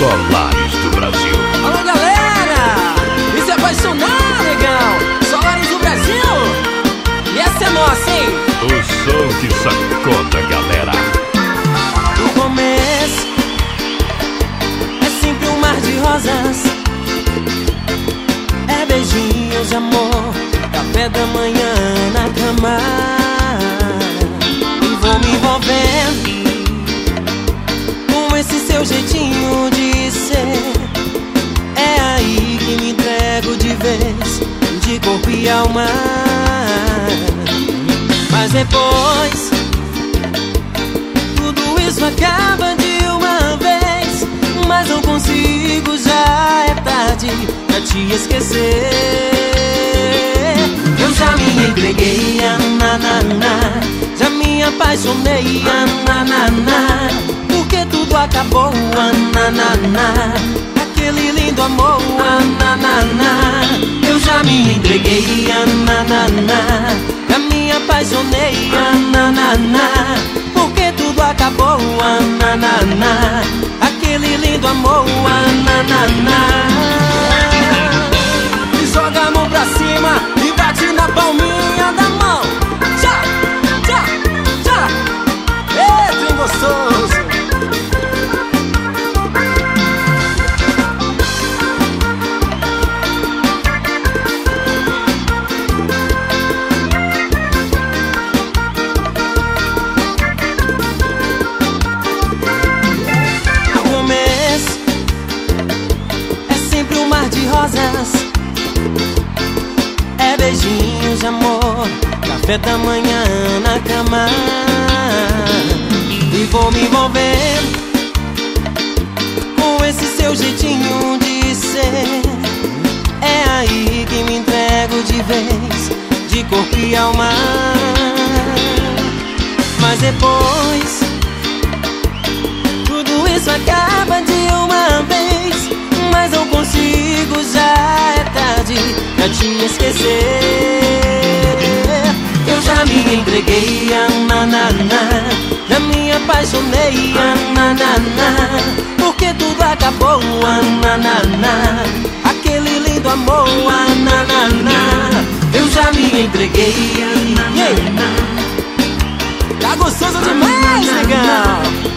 Solaris do Brasil. Alô, galera! E se apaixonar, legal! Solaris do Brasil! E essa é nossa, hein? O som que sacode a galera. No começo é sempre um mar de rosas, é beijinhos de amor, café da manhã na cama. E vou me envolvendo com esse seu jeitinho de ser. É aí que me entrego de vez, de corpo e alma. Mas depois tudo isso acaba de uma vez. Mas não consigo, já é tarde pra te esquecer. Eu já me entreguei, na, já me apaixonei, na, porque tudo acabou, na, aquele lindo amor, na. Eu já me entreguei, na, já me apaixonei, na, porque tudo acabou, na, aquele lindo amor, na. E joga a mão pra cima e bate na palminha da mão. Tchá, tchá, tchá. Ei, trem gostoso. No começo é sempre um mar de rosas, é beijinhos de amor, café da manhã na cama. E vou me envolvendo com esse seu jeitinho de ser. É aí que me entrego de vez, de corpo e alma. Mas depois tudo isso acaba de uma vez. Mas não consigo, já é tarde pra te esquecer. Eu já me entreguei, na, já me apaixonei, na, porque tudo acabou, na, aquele lindo amor, na. Eu já me entreguei, yeah. Tá gostoso demais, legal!